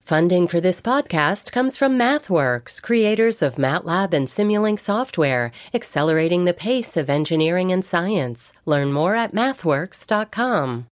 Funding for this podcast comes from MathWorks, creators of MATLAB and Simulink software, accelerating the pace of engineering and science. Learn more at mathworks.com.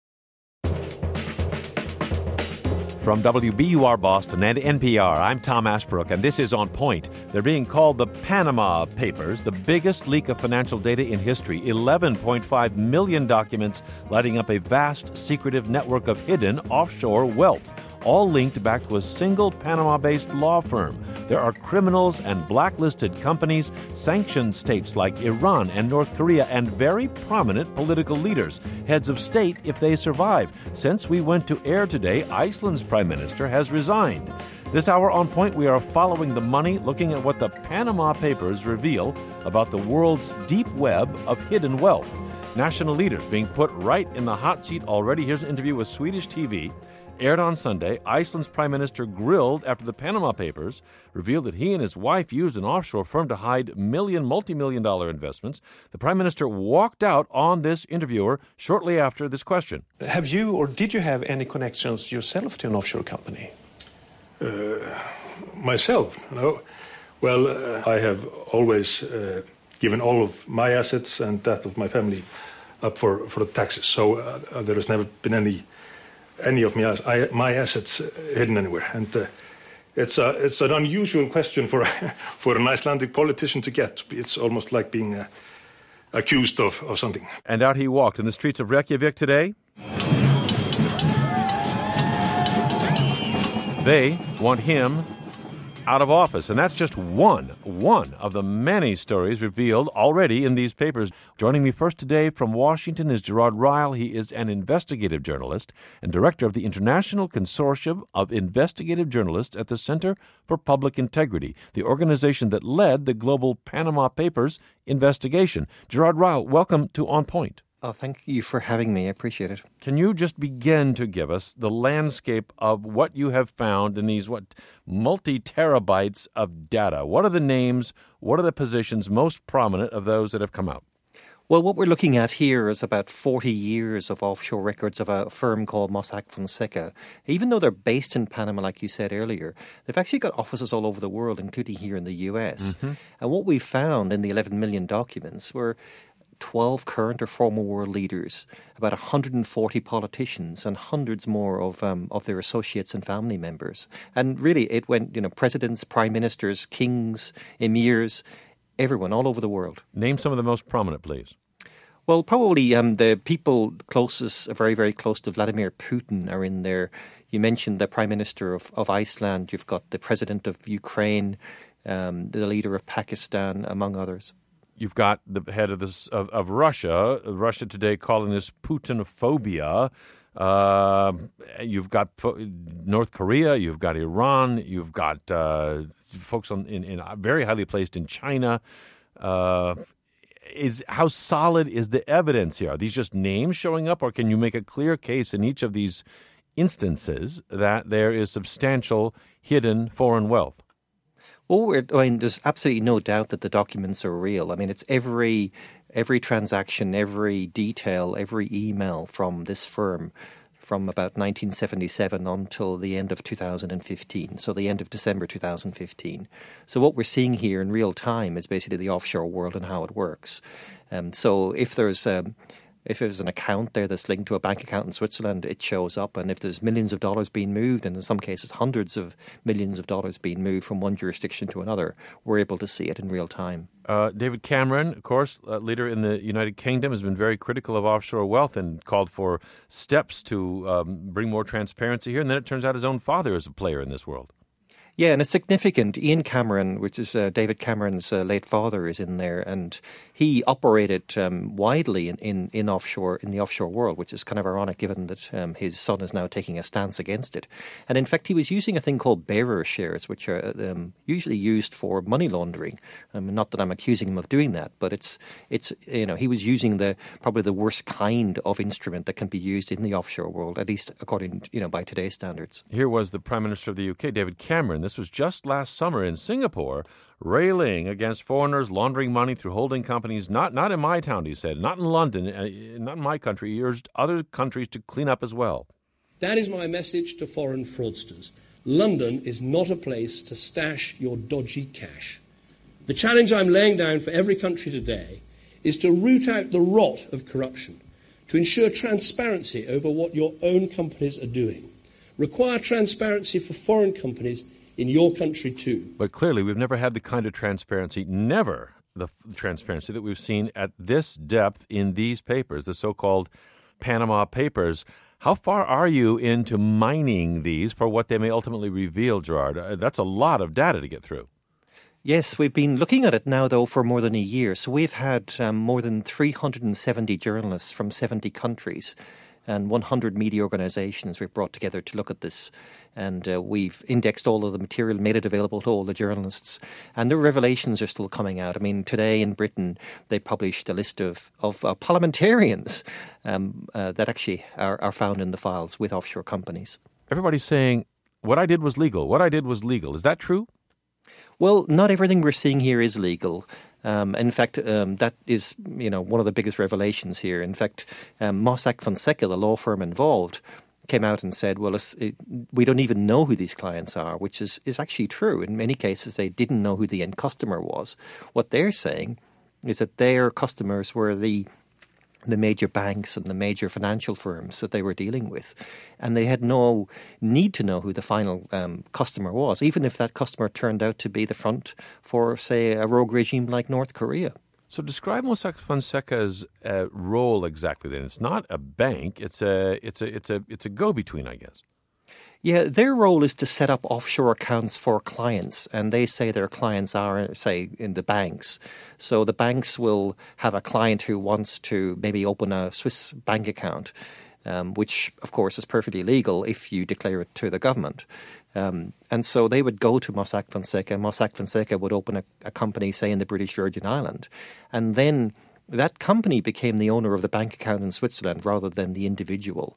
From WBUR Boston and NPR, I'm Tom Ashbrook, and this is On Point. They're being called the Panama Papers, the biggest leak of financial data in history. 11.5 million documents lighting up a vast, secretive network of hidden offshore wealth, all linked back to a single Panama-based law firm. There are criminals and blacklisted companies, sanctioned states like Iran and North Korea, and very prominent political leaders, heads of state if they survive. Since we went to air today, Iceland's prime minister has resigned. This hour on Point, we are following the money, looking at what the Panama Papers reveal about the world's deep web of hidden wealth. National leaders being put right in the hot seat already. Here's an interview with Swedish TV. Aired on Sunday, Iceland's prime minister grilled after the Panama Papers revealed that he and his wife used an offshore firm to hide multi-million-dollar investments. The prime minister walked out on this interviewer shortly after this question. Have you or did you have any connections yourself to an offshore company? Myself? No. Well, I have always given all of my assets and that of my family up for the taxes. So there has never been any of my assets hidden anywhere, and it's an unusual question for an Icelandic politician to get. It's almost like being accused of something. And out he walked in the streets of Reykjavik today. They want him out of office, and that's just one of the many stories revealed already in these papers. Joining me first today from Washington is Gerard Ryle. He is an investigative journalist and director of the International Consortium of Investigative Journalists at the Center for Public Integrity, the organization that led the global Panama Papers investigation. Gerard Ryle, welcome to On Point. Oh, thank you for having me. I appreciate it. Can you just begin to give us the landscape of what you have found in these, multi-terabytes of data? What are the names, what are the positions most prominent of those that have come out? Well, what we're looking at here is about 40 years of offshore records of a firm called Mossack Fonseca. Even though they're based in Panama, like you said earlier, they've actually got offices all over the world, including here in the U.S. Mm-hmm. And what we found in the 11 million documents were 12 current or former world leaders, about 140 politicians, and hundreds more of their associates and family members. And really, it went, presidents, prime ministers, kings, emirs, everyone all over the world. Name some of the most prominent, please. Well, probably the people closest, very, very close to Vladimir Putin are in there. You mentioned the prime minister of Iceland. You've got the president of Ukraine, the leader of Pakistan, among others. You've got the head of Russia. Russia today calling this Putinophobia. You've got North Korea. You've got Iran. You've got folks in very highly placed in China. How solid is the evidence here? Are these just names showing up, or can you make a clear case in each of these instances that there is substantial hidden foreign wealth? Well, there's absolutely no doubt that the documents are real. I mean, it's every transaction, every detail, every email from this firm from about 1977 until the end of 2015, so the end of December 2015. So what we're seeing here in real time is basically the offshore world and how it works. So if there's an account there that's linked to a bank account in Switzerland, it shows up. And if there's millions of dollars being moved, and in some cases hundreds of millions of dollars being moved from one jurisdiction to another, we're able to see it in real time. David Cameron, of course, leader in the United Kingdom, has been very critical of offshore wealth and called for steps to bring more transparency here. And then it turns out his own father is a player in this world. Yeah, and it's significant. Ian Cameron, which is David Cameron's late father, is in there, and he operated widely in the offshore world, which is kind of ironic given that his son is now taking a stance against it. And in fact, he was using a thing called bearer shares, which are usually used for money laundering. Not that I'm accusing him of doing that, but it's he was using probably the worst kind of instrument that can be used in the offshore world, at least according by today's standards. Here was the Prime Minister of the UK, David Cameron. This was just last summer in Singapore, railing against foreigners laundering money through holding companies, not in my town, he said, not in London, not in my country. He urged other countries to clean up as well. That is my message to foreign fraudsters. London is not a place to stash your dodgy cash. The challenge I'm laying down for every country today is to root out the rot of corruption, to ensure transparency over what your own companies are doing. Require transparency for foreign companies in your country too. But clearly we've never had the kind of transparency, never the transparency that we've seen at this depth in these papers, the so-called Panama Papers. How far are you into mining these for what they may ultimately reveal, Gerard? That's a lot of data to get through. Yes, we've been looking at it now, though, for more than a year. So we've had more than 370 journalists from 70 countries and 100 media organisations we've brought together to look at this. And we've indexed all of the material, made it available to all the journalists. And the revelations are still coming out. I mean, today in Britain, they published a list of parliamentarians that actually are found in the files with offshore companies. Everybody's saying, what I did was legal. What I did was legal. Is that true? Well, not everything we're seeing here is legal. In fact, that is, one of the biggest revelations here. In fact, Mossack Fonseca, the law firm involved, came out and said, well, we don't even know who these clients are, which is actually true. In many cases, they didn't know who the end customer was. What they're saying is that their customers were the major banks and the major financial firms that they were dealing with. And they had no need to know who the final customer was, even if that customer turned out to be the front for, say, a rogue regime like North Korea. So describe Mossack Fonseca's role exactly then. It's not a bank, it's a go-between, I guess. Yeah, their role is to set up offshore accounts for clients, and they say their clients are, say, in the banks. So the banks will have a client who wants to maybe open a Swiss bank account, which, of course, is perfectly legal if you declare it to the government. And so they would go to Mossack Fonseca. Mossack Fonseca would open a company, say, in the British Virgin Islands, and then that company became the owner of the bank account in Switzerland rather than the individual.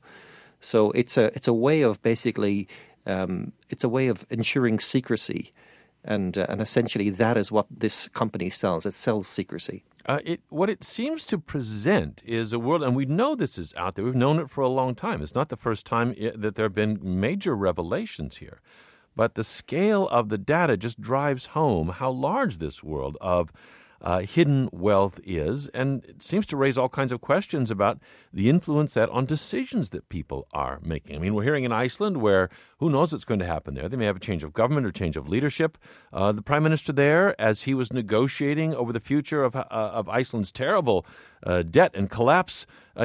So it's a way of basically it's a way of ensuring secrecy, and essentially that is what this company sells. It sells secrecy. What it seems to present is a world, and we know this is out there. We've known it for a long time. It's not the first time that there have been major revelations here, but the scale of the data just drives home how large this world of hidden wealth is, and it seems to raise all kinds of questions about the influence that on decisions that people are making. I mean, we're hearing in Iceland where who knows what's going to happen there. They may have a change of government or change of leadership. The prime minister there, as he was negotiating over the future of Iceland's terrible debt and collapse,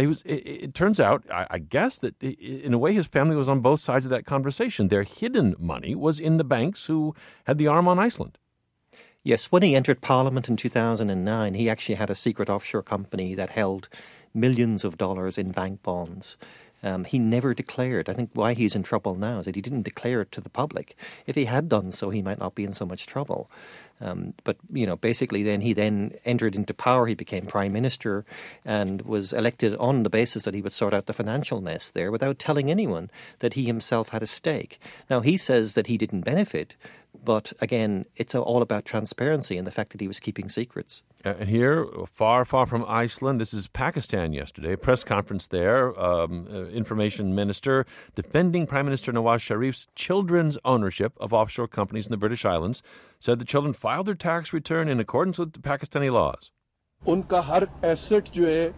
it turns out, I guess, that in a way his family was on both sides of that conversation. Their hidden money was in the banks who had the arm on Iceland. Yes, when he entered Parliament in 2009, he actually had a secret offshore company that held millions of dollars in bank bonds. He never declared. I think why he's in trouble now is that he didn't declare it to the public. If he had done so, he might not be in so much trouble. But, basically then he entered into power. He became prime minister and was elected on the basis that he would sort out the financial mess there without telling anyone that he himself had a stake. Now, he says that he didn't benefit, but again, it's all about transparency and the fact that he was keeping secrets. And here, far, far from Iceland, this is Pakistan yesterday, a press conference there, information minister defending Prime Minister Nawaz Sharif's children's ownership of offshore companies in the British Islands, said the children filed their tax return in accordance with the Pakistani laws. उनका हर asset जो है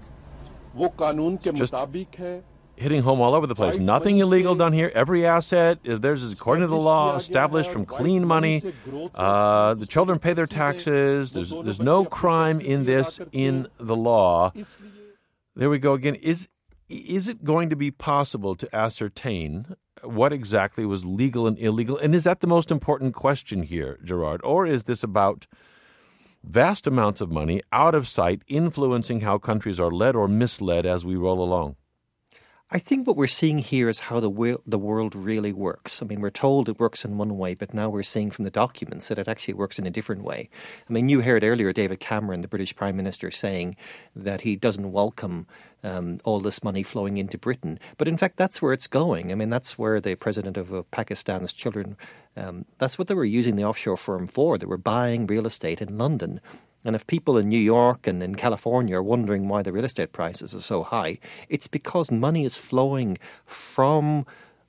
वो कानून के मुताबिक है. Hitting home all over the place. Nothing illegal done here. Every asset, theirs is according to the law, established from clean money. The children pay their taxes. There's no crime in this in the law. There we go again. Is it going to be possible to ascertain what exactly was legal and illegal? And is that the most important question here, Gerard? Or is this about vast amounts of money out of sight influencing how countries are led or misled as we roll along? I think what we're seeing here is how the world really works. I mean, we're told it works in one way, but now we're seeing from the documents that it actually works in a different way. I mean, you heard earlier David Cameron, the British Prime Minister, saying that he doesn't welcome all this money flowing into Britain. But in fact, that's where it's going. I mean, that's where the president of Pakistan's children, that's what they were using the offshore firm for. They were buying real estate in London. And if people in New York and in California are wondering why the real estate prices are so high, it's because money is flowing from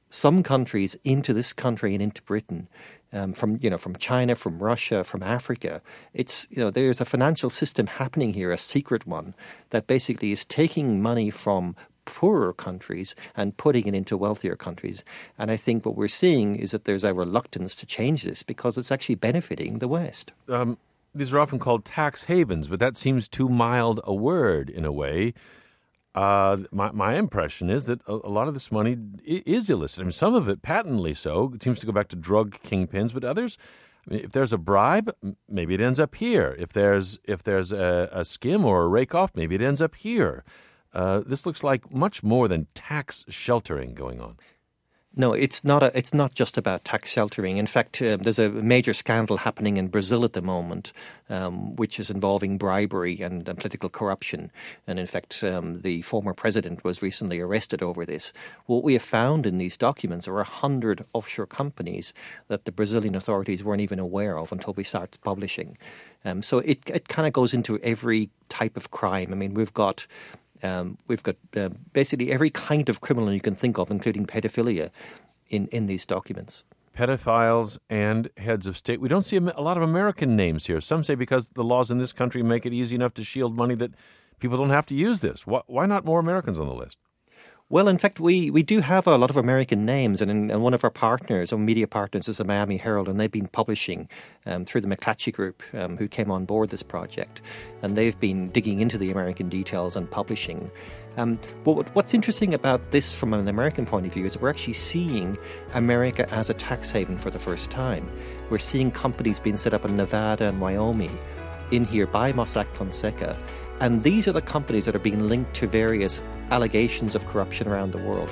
some countries into this country and into Britain. From China, from Russia, from Africa, there's a financial system happening here, a secret one, that basically is taking money from poorer countries and putting it into wealthier countries. And I think what we're seeing is that there's a reluctance to change this because it's actually benefiting the West. These are often called tax havens, but that seems too mild a word in a way. My impression is that a lot of this money is illicit. I mean, some of it patently so. It seems to go back to drug kingpins, but others, I mean, if there's a bribe, maybe it ends up here. If there's a skim or a rake off, maybe it ends up here. This looks like much more than tax sheltering going on. No, it's not just about tax sheltering. In fact, there's a major scandal happening in Brazil at the moment, which is involving bribery and political corruption. And in fact, the former president was recently arrested over this. What we have found in these documents are 100 offshore companies that the Brazilian authorities weren't even aware of until we started publishing. So it kind of goes into every type of crime. I mean, we've got basically every kind of criminal you can think of, including pedophilia, in these documents. Pedophiles and heads of state. We don't see a lot of American names here. Some say because the laws in this country make it easy enough to shield money that people don't have to use this. Why not more Americans on the list? Well, in fact, we do have a lot of American names, and one of our partners, our media partners, is the Miami Herald, and they've been publishing through the McClatchy Group, who came on board this project, and they've been digging into the American details and publishing. But what's interesting about this from an American point of view is we're actually seeing America as a tax haven for the first time. We're seeing companies being set up in Nevada and Wyoming in here by Mossack Fonseca. And these are the companies that are being linked to various allegations of corruption around the world.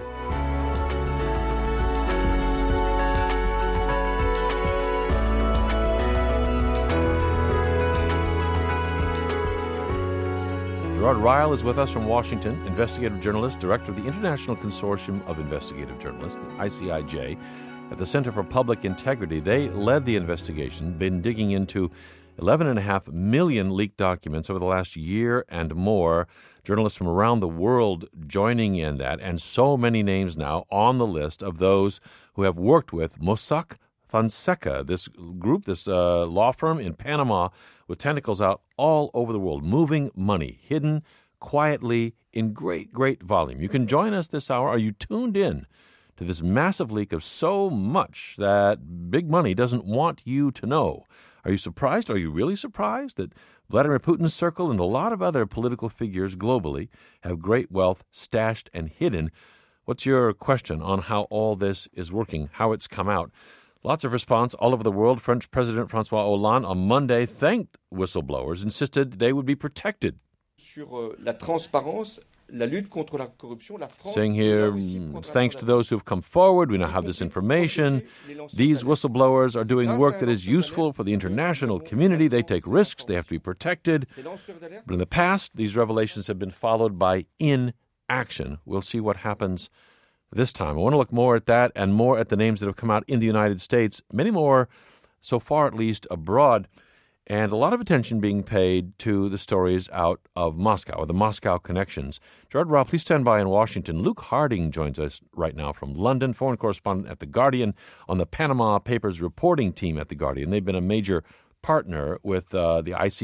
Gerard Ryle is with us from Washington, investigative journalist, director of the International Consortium of Investigative Journalists, the ICIJ, at the Center for Public Integrity. They led the investigation, been digging into 11.5 million leaked documents over the last year and more. Journalists from around the world joining in that, and so many names now on the list of those who have worked with Mossack Fonseca, this group, this law firm in Panama with tentacles out all over the world, moving money, hidden quietly in great, great volume. You can join us this hour. Are you tuned in to this massive leak of so much that big money doesn't want you to know? Are you surprised? Are you really surprised that Vladimir Putin's circle and a lot of other political figures globally have great wealth stashed and hidden? What's your question on how all this is working, how it's come out? Lots of response all over the world. French President François Hollande on Monday thanked whistleblowers, insisted they would be protected. Sur la transparence, la lutte contre la corruption, la France, saying here, thanks to those who have come forward, we now have this information. These whistleblowers are doing work that is useful for the international community. They take risks. They have to be protected. But in the past, these revelations have been followed by inaction. We'll see what happens this time. I want to look more at that and more at the names that have come out in the United States, many more, so far at least, abroad. And a lot of attention being paid to the stories out of Moscow, or the Moscow connections. Gerard Ryle, please stand by in Washington. Luke Harding joins us right now from London, foreign correspondent at The Guardian, on the Panama Papers reporting team at The Guardian. They've been a major partner with the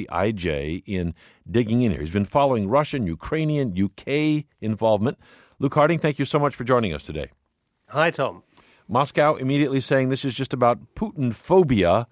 ICIJ in digging in here. He's been following Russian, Ukrainian, UK involvement. Luke Harding, thank you so much for joining us today. Hi, Tom. Moscow immediately saying this is just about Putin phobia.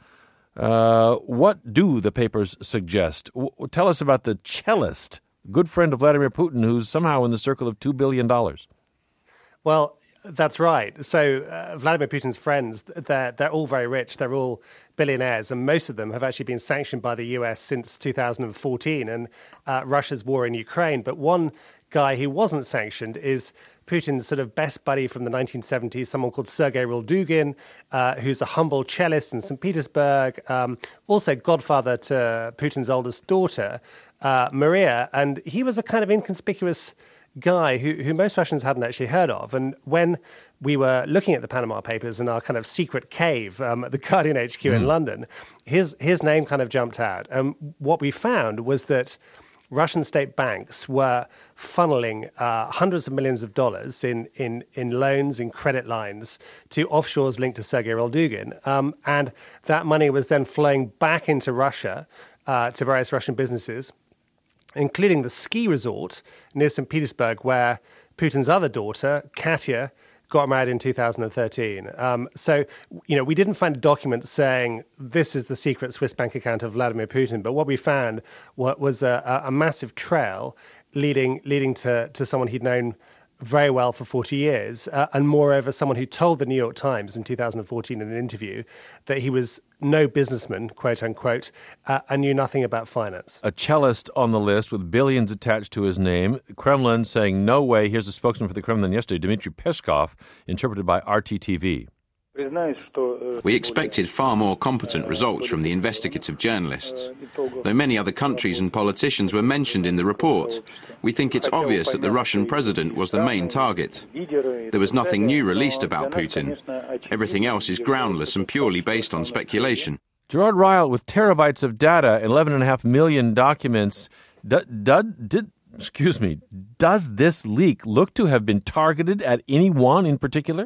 What do the papers suggest? Tell us about the cellist, good friend of Vladimir Putin, who's somehow in the circle of $2 billion. Well, that's right. So Vladimir Putin's friends, they're all very rich. They're all billionaires, and most of them have actually been sanctioned by the US since 2014 and Russia's war in Ukraine. But one guy who wasn't sanctioned is Putin's sort of best buddy from the 1970s, someone called Sergei Roldugin, who's a humble cellist in St. Petersburg, also godfather to Putin's oldest daughter, Maria. And he was a kind of inconspicuous guy who most Russians hadn't actually heard of. And when we were looking at the Panama Papers in our kind of secret cave at the Guardian HQ in London, his name kind of jumped out. What we found was that Russian state banks were funneling hundreds of millions of dollars in loans, in credit lines to offshores linked to Sergei Roldugin. And that money was then flowing back into Russia to various Russian businesses, including the ski resort near St. Petersburg, where Putin's other daughter, Katya, got married in 2013. So, we didn't find a document saying this is the secret Swiss bank account of Vladimir Putin, but what we found was a massive trail leading to someone he'd known very well for 40 years, and moreover, someone who told the New York Times in 2014 in an interview that he was no businessman, quote unquote, and knew nothing about finance. A cellist on the list with billions attached to his name. Kremlin saying no way. Here's a spokesman for the Kremlin yesterday, Dmitry Peskov, interpreted by RT TV. We expected far more competent results from the investigative journalists. Though many other countries and politicians were mentioned in the report, we think it's obvious that the Russian president was the main target. There was nothing new released about Putin. Everything else is groundless and purely based on speculation. Gerard Ryle, with terabytes of data, 11.5 million documents, does this leak look to have been targeted at anyone in particular?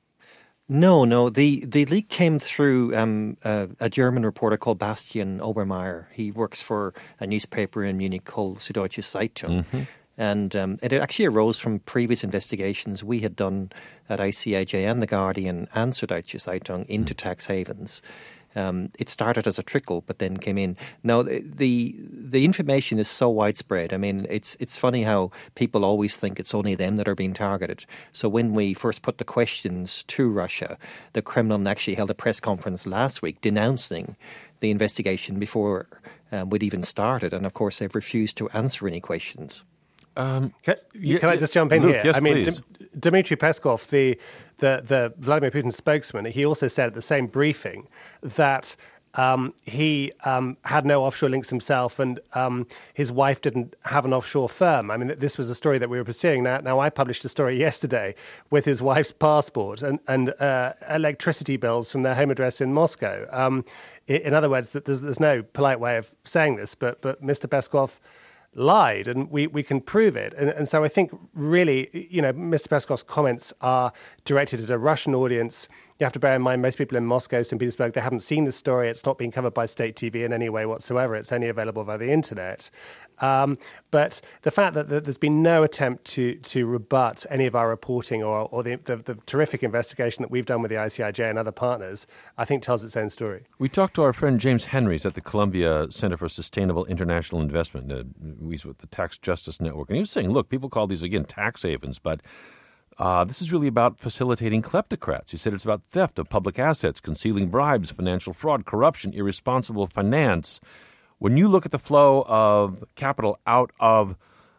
No. The leak came through a German reporter called Bastian Obermeier. He works for a newspaper in Munich called Süddeutsche Zeitung. Mm-hmm. And it actually arose from previous investigations we had done at ICIJ and The Guardian and Süddeutsche Zeitung into tax havens. It started as a trickle, but then came in. Now, the information is so widespread. I mean, it's funny how people always think it's only them that are being targeted. So when we first put the questions to Russia, the Kremlin actually held a press conference last week denouncing the investigation before we'd even started. And, of course, they've refused to answer any questions. Can I just jump in Luke, here? Yes, I mean, please. Dmitry Peskov, the Vladimir Putin spokesman, he also said at the same briefing that he had no offshore links himself, and his wife didn't have an offshore firm. I mean, this was a story that we were pursuing. Now I published a story yesterday with his wife's passport and electricity bills from their home address in Moscow. In other words, there's no polite way of saying this, but Mr. Peskov lied, and we can prove it. And so I think really, Mr. Peskov's comments are directed at a Russian audience. You have to bear in mind most people in Moscow, St. Petersburg, they haven't seen the story. It's not being covered by state TV in any way whatsoever. It's only available via the internet. But the fact that there's been no attempt to rebut any of our reporting or the terrific investigation that we've done with the ICIJ and other partners, I think tells its own story. We talked to our friend James Henrys at the Columbia Center for Sustainable International Investment. He's with the Tax Justice Network. And he was saying, look, people call these, again, tax havens, but this is really about facilitating kleptocrats. He said it's about theft of public assets, concealing bribes, financial fraud, corruption, irresponsible finance. When you look at the flow of capital out of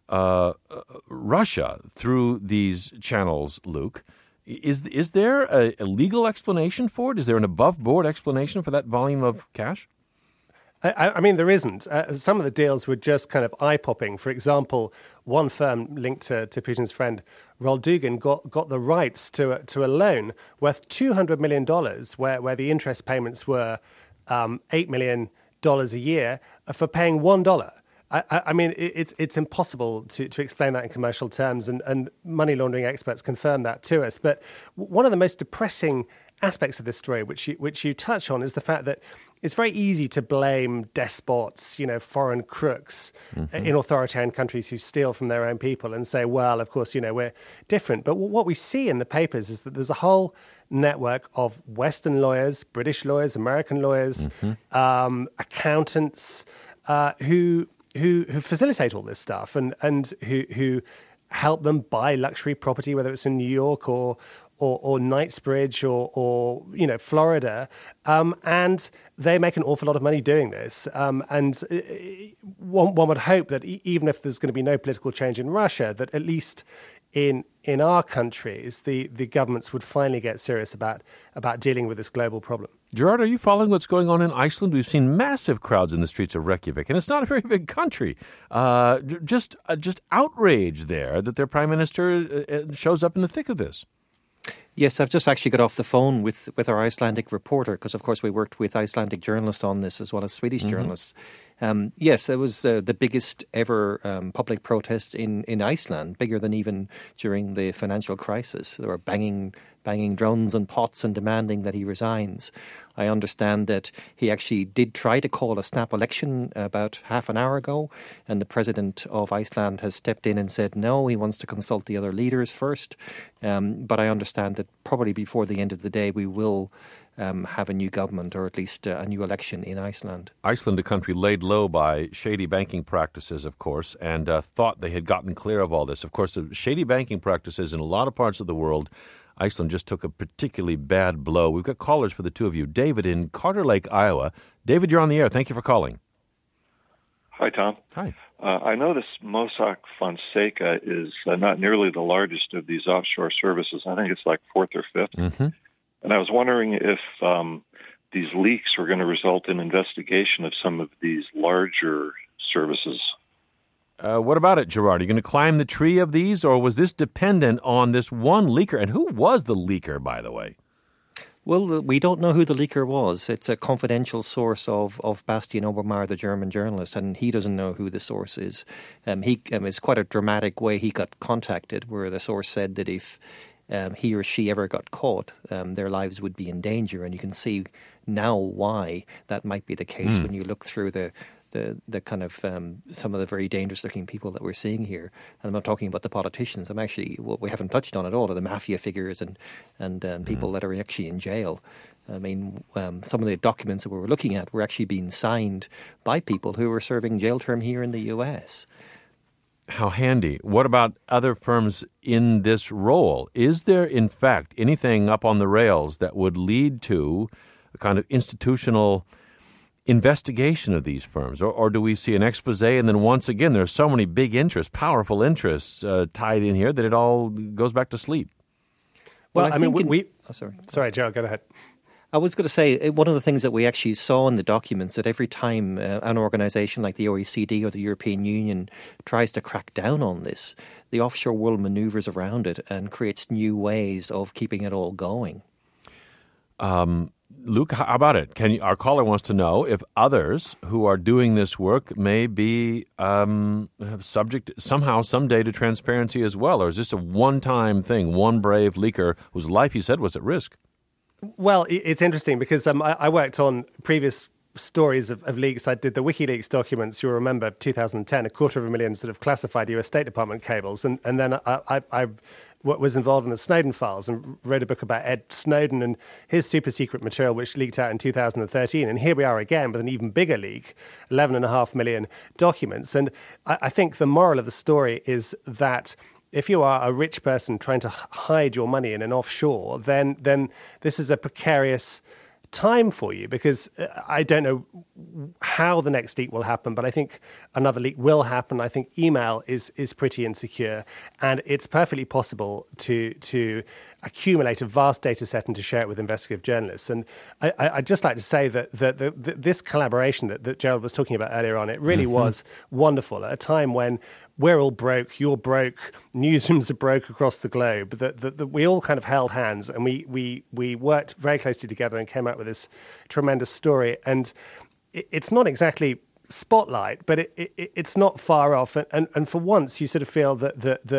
Russia through these channels, Luke, is there a legal explanation for it? Is there an above-board explanation for that volume of cash? I mean, there isn't. Some of the deals were just kind of eye-popping. For example, one firm linked to Putin's friend Roldugin got the rights to a loan worth $200 million, where the interest payments were $8 million a year for paying $1. I mean, it's impossible to explain that in commercial terms, and money laundering experts confirm that to us. But one of the most depressing aspects of this story, which you touch on, is the fact that it's very easy to blame despots, foreign crooks in authoritarian countries who steal from their own people and say, well, of course, we're different. But what we see in the papers is that there's a whole network of Western lawyers, British lawyers, American lawyers, accountants who facilitate all this stuff and who help them buy luxury property, whether it's in New York or Knightsbridge or Florida, and they make an awful lot of money doing this. And one would hope that even if there's going to be no political change in Russia, that at least in our countries, the governments would finally get serious about dealing with this global problem. Gerard, are you following what's going on in Iceland? We've seen massive crowds in the streets of Reykjavik, and it's not a very big country. Just outrage there that their prime minister shows up in the thick of this. Yes, I've just actually got off the phone with our Icelandic reporter because, of course, we worked with Icelandic journalists on this as well as Swedish journalists. Yes, it was the biggest ever public protest in Iceland, bigger than even during the financial crisis. They were banging drums and pots and demanding that he resigns. I understand that he actually did try to call a snap election about half an hour ago, and the president of Iceland has stepped in and said no, he wants to consult the other leaders first. But I understand that probably before the end of the day we will have a new government, or at least a new election in Iceland. Iceland, a country laid low by shady banking practices, of course, and thought they had gotten clear of all this. Of course, the shady banking practices in a lot of parts of the world, Iceland just took a particularly bad blow. We've got callers for the two of you. David in Carter Lake, Iowa. David, you're on the air. Thank you for calling. Hi, Tom. Hi. I notice Mossack Fonseca is not nearly the largest of these offshore services. I think it's like fourth or fifth. Mm-hmm. And I was wondering if these leaks were going to result in investigation of some of these larger services. What about it, Gerard? Are you going to climb the tree of these, or was this dependent on this one leaker? And who was the leaker, by the way? Well, we don't know who the leaker was. It's a confidential source of Bastian Obermeier, the German journalist, and he doesn't know who the source is. It's quite a dramatic way he got contacted, where the source said that if he or she ever got caught, their lives would be in danger. And you can see now why that might be the case when you look through the kind of some of the very dangerous-looking people that we're seeing here. And I'm not talking about the politicians. What we haven't touched on at all are the mafia figures and people that are actually in jail. I mean, some of the documents that we were looking at were actually being signed by people who were serving jail term here in the U.S. How handy. What about other firms in this role? Is there, in fact, anything up on the rails that would lead to a kind of institutional investigation of these firms? Or do we see an expose and then once again there are so many big interests, powerful interests tied in here that it all goes back to sleep? Well, I mean, Sorry, Gerald, go ahead. I was going to say, one of the things that we actually saw in the documents, that every time an organisation like the OECD or the European Union tries to crack down on this, the offshore world manoeuvres around it and creates new ways of keeping it all going. Luke, how about it? Our caller wants to know if others who are doing this work may be subject somehow, someday, to transparency as well, or is this a one-time thing, one brave leaker whose life, he said, was at risk? Well, it's interesting because I worked on previous stories of leaks. I did the WikiLeaks documents, you'll remember, 2010, 250,000 sort of classified US State Department cables. And then I was involved in the Snowden files and wrote a book about Ed Snowden and his super secret material, which leaked out in 2013. And here we are again with an even bigger leak, 11.5 million documents. And I think the moral of the story is that if you are a rich person trying to hide your money in an offshore, then this is a precarious time for you, because I don't know how the next leak will happen, but I think another leak will happen. I think email is pretty insecure, and it's perfectly possible to accumulate a vast data set and to share it with investigative journalists. And I'd just like to say that this collaboration that Gerald was talking about earlier on, it really was wonderful at a time when we're all broke, you're broke, newsrooms are broke across the globe, that we all kind of held hands and we worked very closely together and came out with this tremendous story. And it's not exactly spotlight, but it's not far off. And for once, you sort of feel that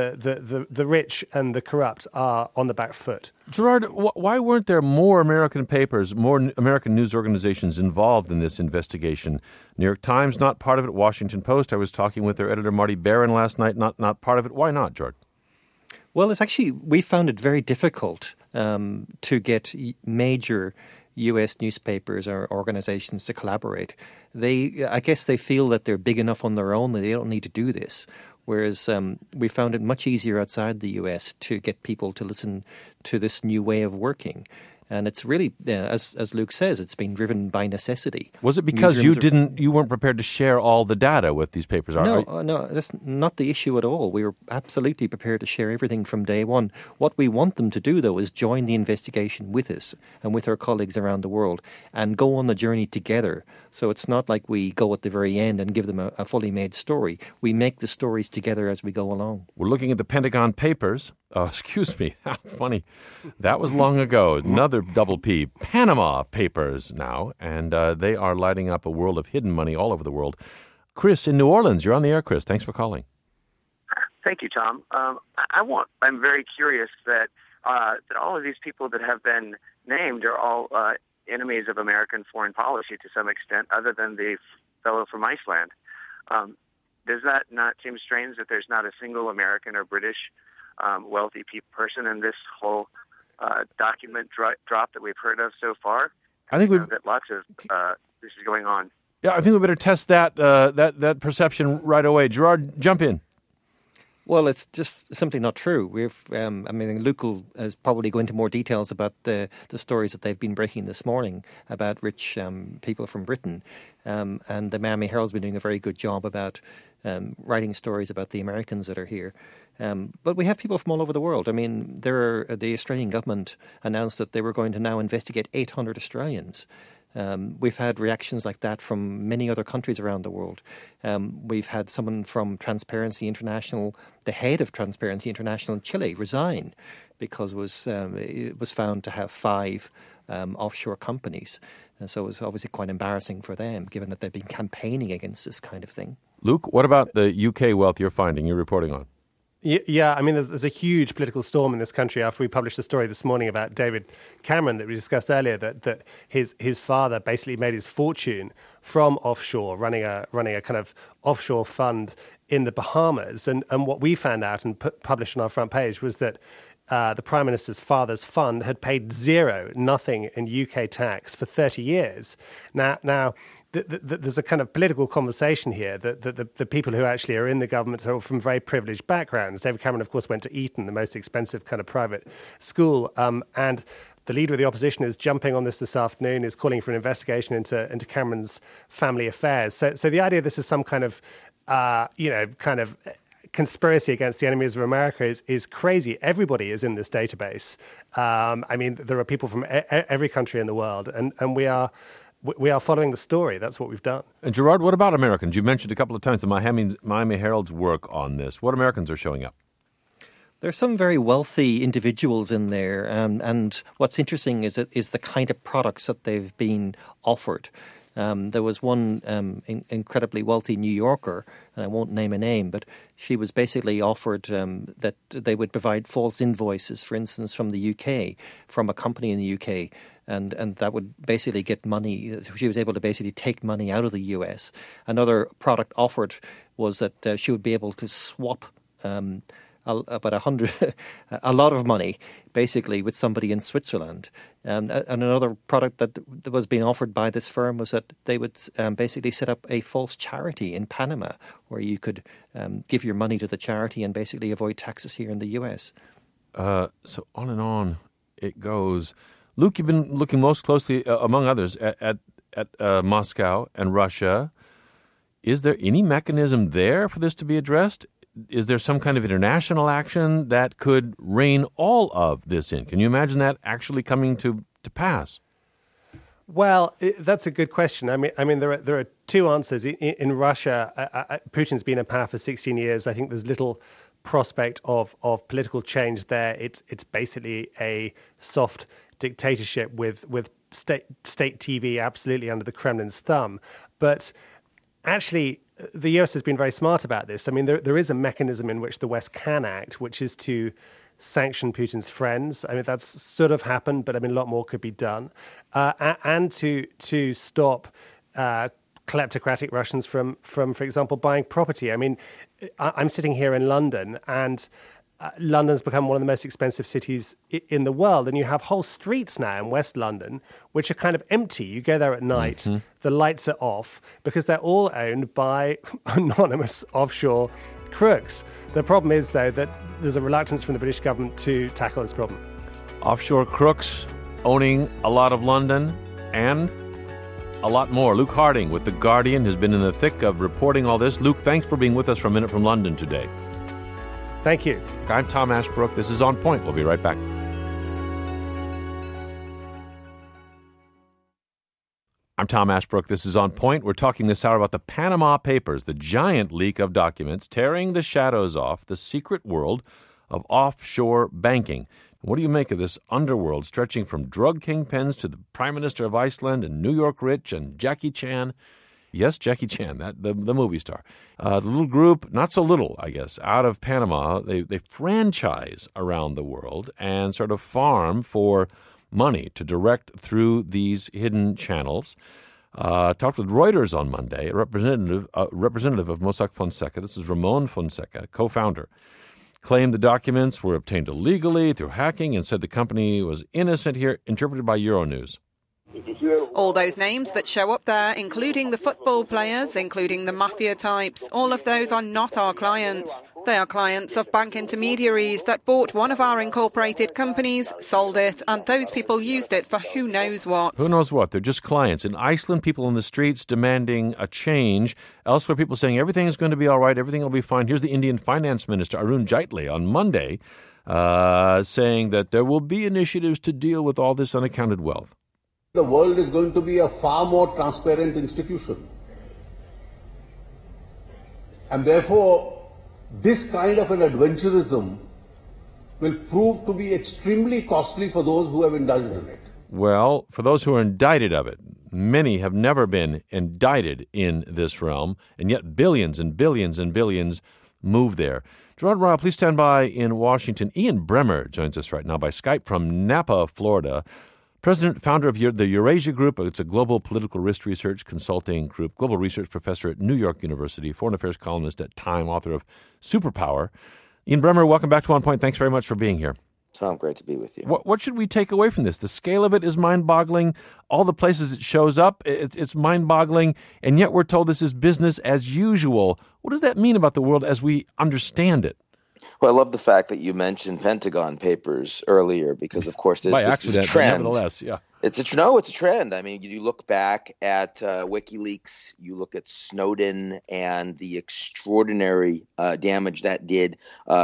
the rich and the corrupt are on the back foot. Gerard, why weren't there more American papers, more American news organizations involved in this investigation? New York Times, not part of it. Washington Post, I was talking with their editor, Marty Barron, last night, not part of it. Why not, Gerard? Well, it's actually, we found it very difficult to get major U.S. newspapers or organizations to collaborate. I guess they feel that they're big enough on their own that they don't need to do this. Whereas we found it much easier outside the U.S. to get people to listen to this new way of working. And it's really, as Luke says, it's been driven by necessity. Was it because you weren't prepared to share all the data with these papers? No, that's not the issue at all. We were absolutely prepared to share everything from day one. What we want them to do, though, is join the investigation with us and with our colleagues around the world and go on the journey together. So it's not like we go at the very end and give them a fully made story. We make the stories together as we go along. We're looking at the Pentagon Papers, excuse me, how funny. That was long ago. Another double P. Panama Papers now, and they are lighting up a world of hidden money all over the world. Chris in New Orleans, you're on the air, Chris. Thanks for calling. Thank you, Tom. I'm very curious that all of these people that have been named are all enemies of American foreign policy to some extent, other than the fellow from Iceland. Does that not seem strange that there's not a single American or British wealthy person in this whole document drop that we've heard of so far? I think that lots of this is going on. Yeah, I think we better test that perception right away. Gerard, jump in. Well, it's just simply not true. Luke is probably going into more details about the stories that they've been breaking this morning about rich people from Britain. And the Miami Herald's been doing a very good job about writing stories about the Americans that are here. But we have people from all over the world. I mean, the Australian government announced that they were going to now investigate 800 Australians. We've had reactions like that from many other countries around the world. We've had someone from Transparency International, the head of Transparency International in Chile, resign because it was found to have 5 offshore companies. And so it was obviously quite embarrassing for them, given that they've been campaigning against this kind of thing. Luke, what about the UK wealth you're reporting on? Yeah, I mean, there's a huge political storm in this country after we published a story this morning about David Cameron that we discussed earlier, that his father basically made his fortune from offshore, running a kind of offshore fund in the Bahamas. And what we found out and published on our front page was that the Prime Minister's father's fund had paid nothing in UK tax for 30 years. Now, there's a kind of political conversation here that the people who actually are in the government are from very privileged backgrounds. David Cameron, of course, went to Eton, the most expensive kind of private school, and the leader of the opposition is jumping on this afternoon, is calling for an investigation into Cameron's family affairs. So the idea this is some kind of conspiracy against the enemies of America is crazy. Everybody is in this database. I mean, there are people from every country in the world, and we are following the story. That's what we've done. And Gerard, what about Americans? You mentioned a couple of times the Miami Herald's work on this. What Americans are showing up? There's some very wealthy individuals in there, and what's interesting is the kind of products that they've been offered. There was one incredibly wealthy New Yorker, and I won't name a name, but she was basically offered that they would provide false invoices, for instance, from the UK, from a company in the UK, and that would basically get money. She was able to basically take money out of the US. Another product offered was that she would be able to swap about a lot of money, basically, with somebody in Switzerland. And another product that was being offered by this firm was that they would basically set up a false charity in Panama, where you could give your money to the charity and basically avoid taxes here in the US. So on and on it goes. Luke, you've been looking most closely, among others, at Moscow and Russia. Is there any mechanism there for this to be addressed? Is there some kind of international action that could rein all of this in? Can you imagine that actually coming to pass? Well, that's a good question. I mean, there are two answers. In Russia, Putin's been in power for 16 years. I think there's little prospect of political change there. It's basically a soft dictatorship with state TV absolutely under the Kremlin's thumb. But actually, the US has been very smart about this. I mean, there is a mechanism in which the West can act, which is to sanction Putin's friends. I mean, that's sort of happened, but I mean, a lot more could be done. And to stop kleptocratic Russians from, for example, buying property. I mean, I'm sitting here in London, and London's become one of the most expensive cities in the world, and you have whole streets now in West London which are kind of empty. You go there at night, the lights are off because they're all owned by anonymous offshore crooks. The problem is, though, that there's a reluctance from the British government to tackle this problem. Offshore crooks owning a lot of London and a lot more. Luke Harding with The Guardian has been in the thick of reporting all this. Luke, thanks for being with us for a Minute from London today. Thank you. I'm Tom Ashbrook. This is On Point. We'll be right back. I'm Tom Ashbrook. This is On Point. We're talking this hour about the Panama Papers, the giant leak of documents tearing the shadows off the secret world of offshore banking. What do you make of this underworld stretching from drug kingpins to the Prime Minister of Iceland and New York Rich and Jackie Chan? Yes, Jackie Chan, the movie star. The little group, not so little, I guess, out of Panama, they franchise around the world and sort of farm for money to direct through these hidden channels. Talked with Reuters on Monday, a representative of Mossack Fonseca. This is Ramon Fonseca, co-founder. Claimed the documents were obtained illegally through hacking and said the company was innocent here, interpreted by Euronews. All those names that show up there, including the football players, including the mafia types, all of those are not our clients. They are clients of bank intermediaries that bought one of our incorporated companies, sold it, and those people used it for who knows what. Who knows what? They're just clients. In Iceland, people in the streets demanding a change. Elsewhere, people saying everything is going to be all right, everything will be fine. Here's the Indian Finance Minister, Arun Jaitley, on Monday, saying that there will be initiatives to deal with all this unaccounted wealth. The world is going to be a far more transparent institution. And therefore, this kind of an adventurism will prove to be extremely costly for those who have indulged in it. Well, for those who are indicted of it, many have never been indicted in this realm, and yet billions and billions and billions move there. Gerard Ryle, please stand by in Washington. Ian Bremmer joins us right now by Skype from Napa, Florida. President, founder of the Eurasia Group. It's a global political risk research consulting group, global research professor at New York University, foreign affairs columnist at Time, author of Superpower. Ian Bremmer, welcome back to On Point. Thanks very much for being here. Tom, great to be with you. What should we take away from this? The scale of it is mind-boggling. All the places it shows up, it's mind-boggling, and yet we're told this is business as usual. What does that mean about the world as we understand it? Well, I love the fact that you mentioned Pentagon Papers earlier because, of course, this is a trend. Nevertheless, yeah. It's a trend. I mean, you look back at WikiLeaks, you look at Snowden and the extraordinary damage that did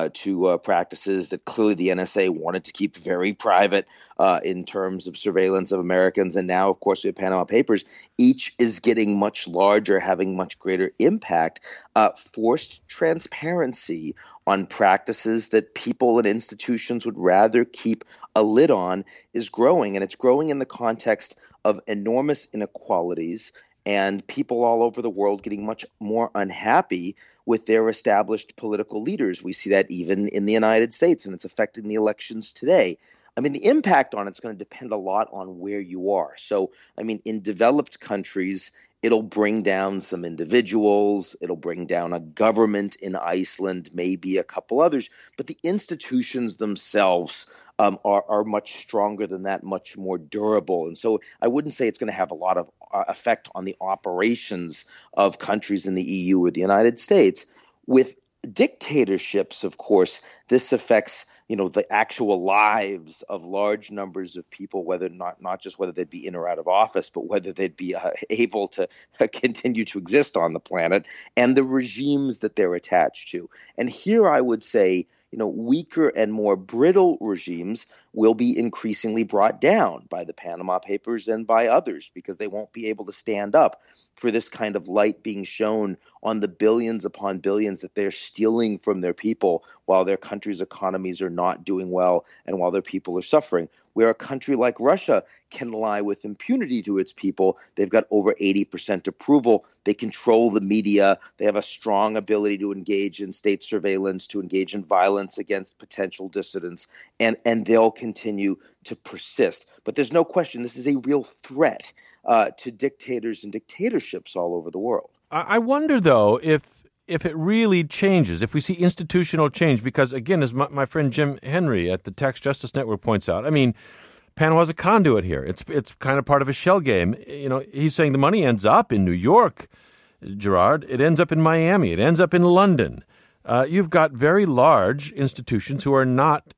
to practices that clearly the NSA wanted to keep very private in terms of surveillance of Americans. And now, of course, we have Panama Papers. Each is getting much larger, having much greater impact. Forced transparency on practices that people and institutions would rather keep a lid on is growing, and it's growing in the context of enormous inequalities and people all over the world getting much more unhappy with their established political leaders. We see that even in the United States, and it's affecting the elections today. I mean, the impact on it's going to depend a lot on where you are. So, I mean, in developed countries, it'll bring down some individuals. It'll bring down a government in Iceland, maybe a couple others. But the institutions themselves are much stronger than that, much more durable. And so I wouldn't say it's going to have a lot of effect on the operations of countries in the EU or the United States. With dictatorships, of course, this affects the actual lives of large numbers of people, whether not just whether they'd be in or out of office, but whether they'd be able to continue to exist on the planet, and the regimes that they're attached to. And here I would say, weaker and more brittle regimes will be increasingly brought down by the Panama Papers and by others because they won't be able to stand up for this kind of light being shown on the billions upon billions that they're stealing from their people while their country's economies are not doing well and while their people are suffering. Where a country like Russia can lie with impunity to its people, they've got over 80% approval. They control the media. They have a strong ability to engage in state surveillance, to engage in violence against potential dissidents, and they'll continue to persist. But there's no question this is a real threat to dictators and dictatorships all over the world. I wonder, though, if it really changes, if we see institutional change, because, again, as my friend Jim Henry at the Tax Justice Network points out, I mean, Panama's a conduit here. It's kind of part of a shell game. He's saying the money ends up in New York, Gerard. It ends up in Miami. It ends up in London. You've got very large institutions who are not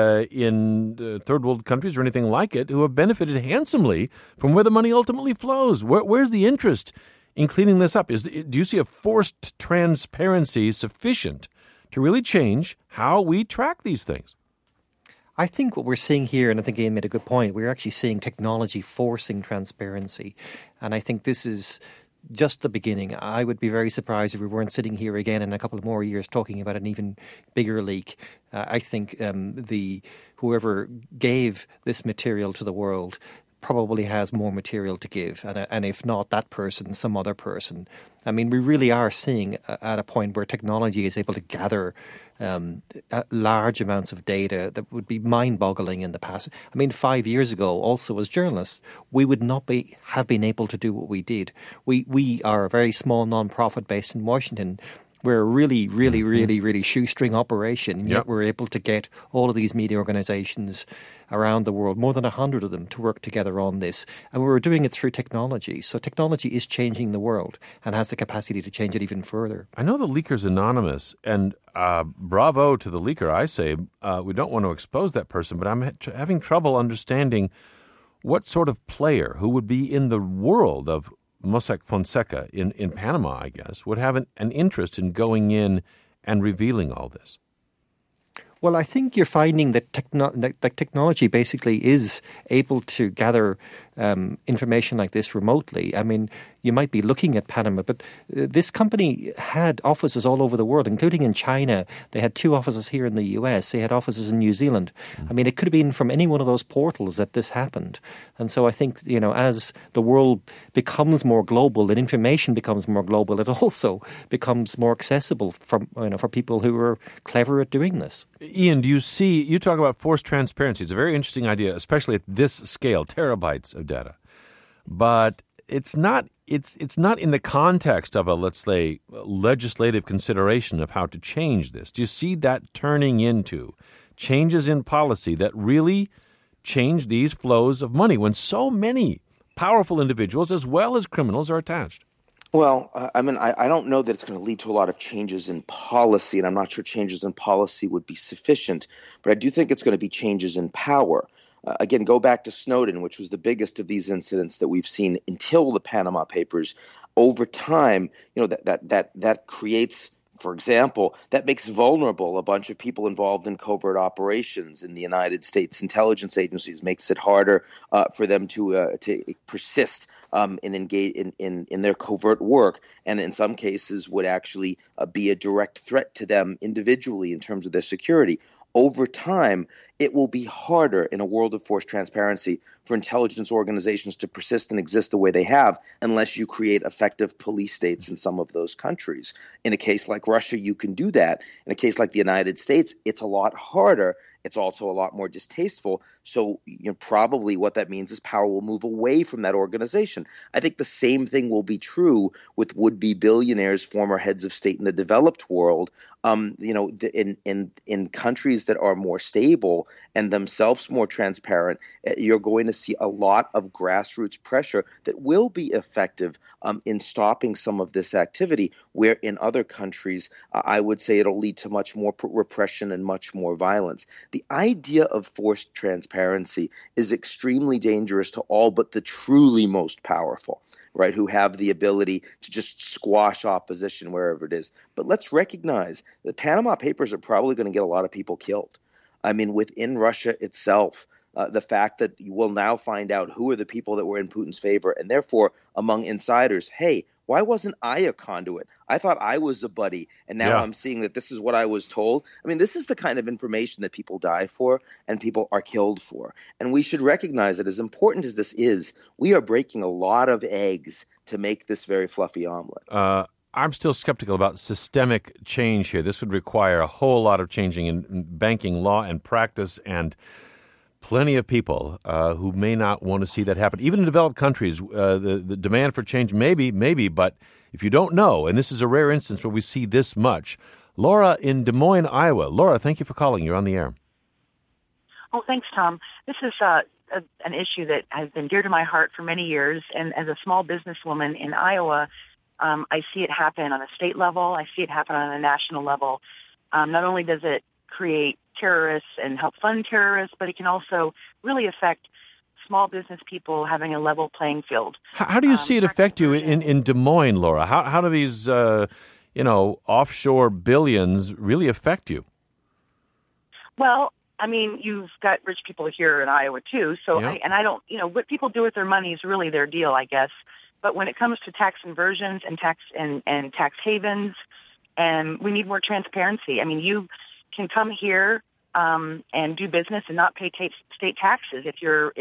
in third world countries or anything like it, who have benefited handsomely from where the money ultimately flows. Where's the interest in cleaning this up? Do you see a forced transparency sufficient to really change how we track these things? I think what we're seeing here, and I think Ian made a good point, we're actually seeing technology forcing transparency. And I think this is just the beginning. I would be very surprised if we weren't sitting here again in a couple of more years talking about an even bigger leak. I think whoever gave this material to the world probably has more material to give, and if not that person, some other person. I mean, we really are seeing at a point where technology is able to gather large amounts of data that would be mind-boggling in the past. I mean, 5 years ago, also as journalists, we would not have been able to do what we did. We are a very small non-profit based in Washington. We're a really shoestring operation, and yet we're able to get all of these media organizations around the world, more than 100 of them, to work together on this. And we're doing it through technology. So technology is changing the world and has the capacity to change it even further. I know the leaker's anonymous, and bravo to the leaker, I say. We don't want to expose that person, but I'm having trouble understanding what sort of player who would be in the world of Mossack Fonseca in Panama, I guess, would have an interest in going in and revealing all this. Well, I think you're finding that technology basically is able to gather information like this remotely. I mean, you might be looking at Panama, but this company had offices all over the world, including in China. They had 2 offices here in the US. They had offices in New Zealand. I mean, it could have been from any one of those portals that this happened. And so I think, as the world becomes more global and information becomes more global, it also becomes more accessible for people who are clever at doing this. Ian, you talk about forced transparency. It's a very interesting idea, especially at this scale, terabytes of data. But it's not in the context of a, let's say, legislative consideration of how to change this. Do you see that turning into changes in policy that really change these flows of money when so many powerful individuals as well as criminals are attached? Well, I don't know that it's going to lead to a lot of changes in policy, and I'm not sure changes in policy would be sufficient, but I do think it's going to be changes in power. Again, go back to Snowden, which was the biggest of these incidents that we've seen until the Panama Papers. Over time, that creates, for example, that makes vulnerable a bunch of people involved in covert operations in the United States intelligence agencies, makes it harder for them to persist and engage in their covert work, and in some cases would actually be a direct threat to them individually in terms of their security. Over time, it will be harder in a world of forced transparency for intelligence organizations to persist and exist the way they have unless you create effective police states in some of those countries. In a case like Russia, you can do that. In a case like the United States, it's a lot harder. It's also a lot more distasteful. So probably what that means is power will move away from that organization. I think the same thing will be true with would-be billionaires, former heads of state in the developed world. In countries that are more stable and themselves more transparent, you're going to see a lot of grassroots pressure that will be effective in stopping some of this activity, where in other countries, I would say it'll lead to much more repression and much more violence. The idea of forced transparency is extremely dangerous to all but the truly most powerful, right, who have the ability to just squash opposition wherever it is. But let's recognize the Panama Papers are probably going to get a lot of people killed. I mean, within Russia itself, the fact that you will now find out who are the people that were in Putin's favor, and therefore among insiders, hey, why wasn't I a conduit? I thought I was a buddy, and now I'm seeing that this is what I was told. I mean, this is the kind of information that people die for and people are killed for. And we should recognize that as important as this is, we are breaking a lot of eggs to make this very fluffy omelet. I'm still skeptical about systemic change here. This would require a whole lot of changing in banking law and practice, and plenty of people who may not want to see that happen. Even in developed countries, the demand for change maybe, but if you don't know, and this is a rare instance where we see this much. Laura in Des Moines, Iowa. Laura, thank you for calling. You're on the air. Oh, thanks, Tom. This is an issue that has been dear to my heart for many years, and as a small businesswoman in Iowa, I see it happen on a state level. I see it happen on a national level. Not only does it create terrorists and help fund terrorists, but it can also really affect small business people having a level playing field. How do you see it affect you in Des Moines, Laura? How do these offshore billions really affect you? Well, I mean, you've got rich people here in Iowa too. So, I don't, what people do with their money is really their deal, I guess. But when it comes to tax inversions and tax havens, and we need more transparency. I mean, you can come here and do business and not pay state taxes if your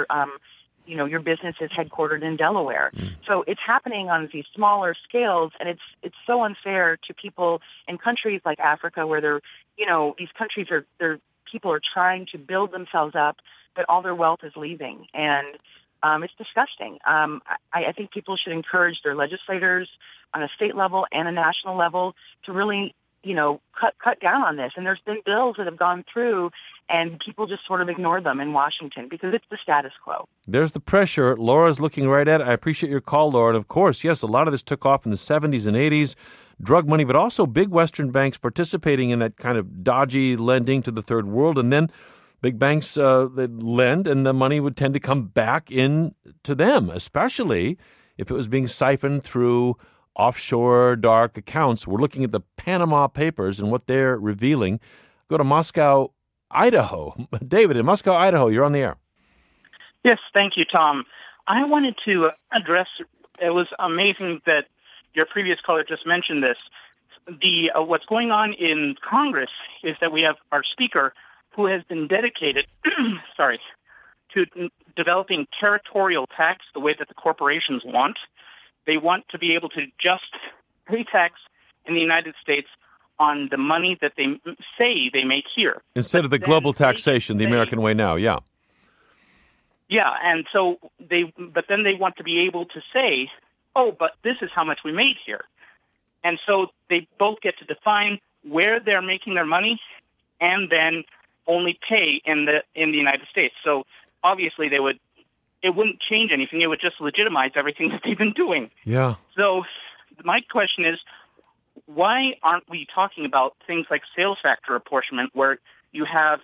business is headquartered in Delaware. So it's happening on these smaller scales, and it's so unfair to people in countries like Africa where these countries people are trying to build themselves up, but all their wealth is leaving, and it's disgusting. I think people should encourage their legislators on a state level and a national level to really, cut down on this. And there's been bills that have gone through, and people just sort of ignore them in Washington because it's the status quo. There's the pressure Laura's looking right at. I appreciate your call, Laura. And of course, yes, a lot of this took off in the 70s and 80s, drug money, but also big Western banks participating in that kind of dodgy lending to the third world. And then big banks that lend, and the money would tend to come back in to them, especially if it was being siphoned through offshore dark accounts. We're looking at the Panama Papers and what they're revealing. Go to Moscow, Idaho. David, in Moscow, Idaho, you're on the air. Yes, thank you, Tom. I wanted to address, it was amazing that your previous caller just mentioned this. What's going on in Congress is that we have our speaker who has been dedicated, to developing territorial tax the way that the corporations want. They want to be able to just pay tax in the United States on the money that they say they make here. Instead of the global taxation, the American way now, yeah. Yeah, and so but then they want to be able to say, oh, but this is how much we made here. And so they both get to define where they're making their money and then only pay in the United States. So obviously it wouldn't change anything. It would just legitimize everything that they've been doing. Yeah. So my question is, why aren't we talking about things like sales factor apportionment, where you have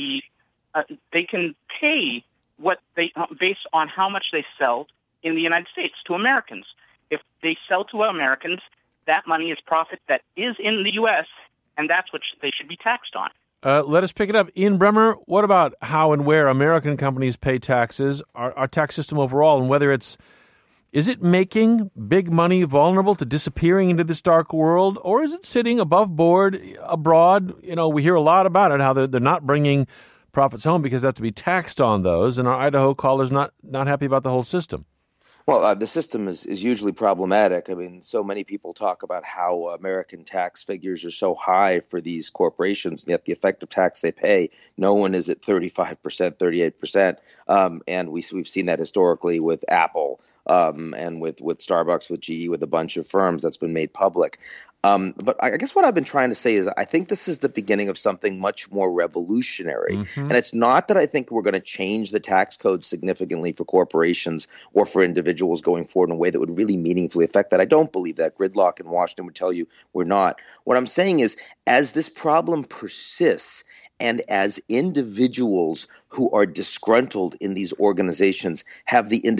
they can pay what they based on how much they sell in the United States to Americans. If they sell to Americans, that money is profit that is in the U.S., and that's what they should be taxed on. Let us pick it up. Ian Bremmer, what about how and where American companies pay taxes, our tax system overall, and whether is it making big money vulnerable to disappearing into this dark world, or is it sitting above board abroad? We hear a lot about it, how they're not bringing profits home because they have to be taxed on those, and our Idaho caller's not happy about the whole system. Well, the system is hugely problematic. I mean, so many people talk about how American tax figures are so high for these corporations, and yet the effective tax they pay, no one is at 35%, 38%. And we've seen that historically with Apple and with Starbucks, with GE, with a bunch of firms that's been made public. But I guess what I've been trying to say is I think this is the beginning of something much more revolutionary. Mm-hmm. And it's not that I think we're going to change the tax code significantly for corporations or for individuals going forward in a way that would really meaningfully affect that. I don't believe that. Gridlock in Washington would tell you we're not. What I'm saying is, as this problem persists, and as individuals who are disgruntled in these organizations have the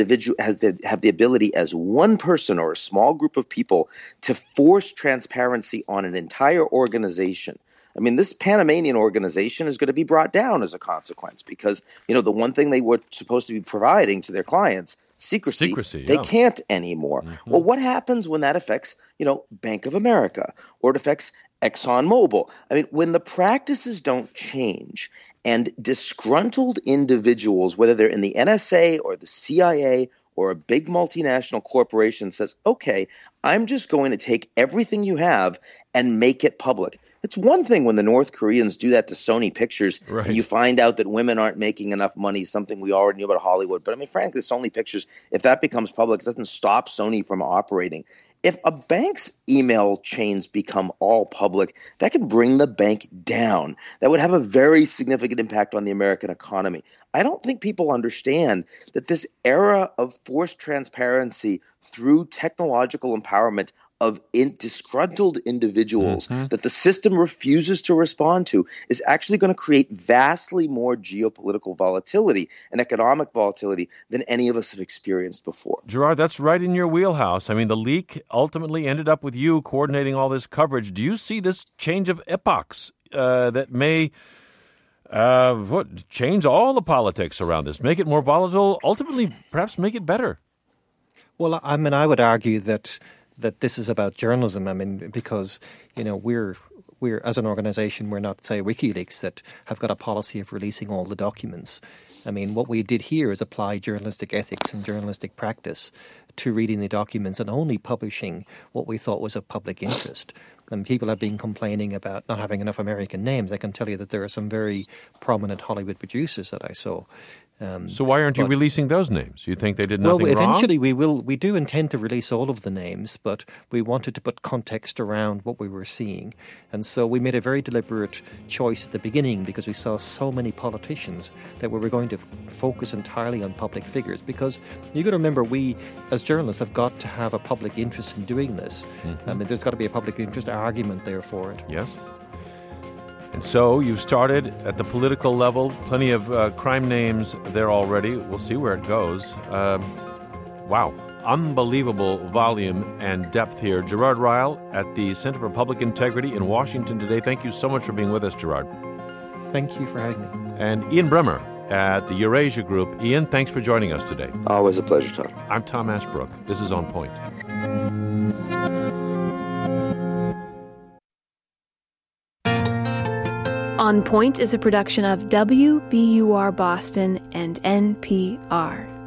ability as one person or a small group of people to force transparency on an entire organization. I mean, this Panamanian organization is going to be brought down as a consequence because, the one thing they were supposed to be providing to their clients, secrecy they can't anymore. Mm-hmm. Well, what happens when that affects, Bank of America, or it affects ExxonMobil? I mean, when the practices don't change and disgruntled individuals, whether they're in the NSA or the CIA or a big multinational corporation, says, okay, I'm just going to take everything you have and make it public. It's one thing when the North Koreans do that to Sony Pictures, right, and you find out that women aren't making enough money, something we already knew about Hollywood. But I mean, frankly, Sony Pictures, if that becomes public, it doesn't stop Sony from operating. If a bank's email chains become all public, that can bring the bank down. That would have a very significant impact on the American economy. I don't think people understand that this era of forced transparency through technological empowerment of disgruntled individuals that the system refuses to respond to is actually going to create vastly more geopolitical volatility and economic volatility than any of us have experienced before. Gerard, that's right in your wheelhouse. I mean, the leak ultimately ended up with you coordinating all this coverage. Do you see this change of epochs that may change all the politics around this, make it more volatile, ultimately perhaps make it better? Well, I mean, I would argue that this is about journalism. I mean, because, we're as an organisation, we're not, say, WikiLeaks that have got a policy of releasing all the documents. I mean, what we did here is apply journalistic ethics and journalistic practice to reading the documents and only publishing what we thought was of public interest. And people have been complaining about not having enough American names. I can tell you that there are some very prominent Hollywood producers that I saw. So why aren't you releasing those names? You think they did nothing wrong? Well, eventually we will. We do intend to release all of the names, but we wanted to put context around what we were seeing. And so we made a very deliberate choice at the beginning because we saw so many politicians that we were going to focus entirely on public figures. Because you've got to remember, we as journalists have got to have a public interest in doing this. Mm-hmm. I mean, there's got to be a public interest argument there for it. Yes. And so you started at the political level, plenty of crime names there already. We'll see where it goes. Wow. Unbelievable volume and depth here. Gerard Ryle at the Center for Public Integrity in Washington today. Thank you so much for being with us, Gerard. Thank you for having me. And Ian Bremmer at the Eurasia Group. Ian, thanks for joining us today. Always a pleasure, Tom. I'm Tom Ashbrook. This is On Point. On Point is a production of WBUR Boston and NPR.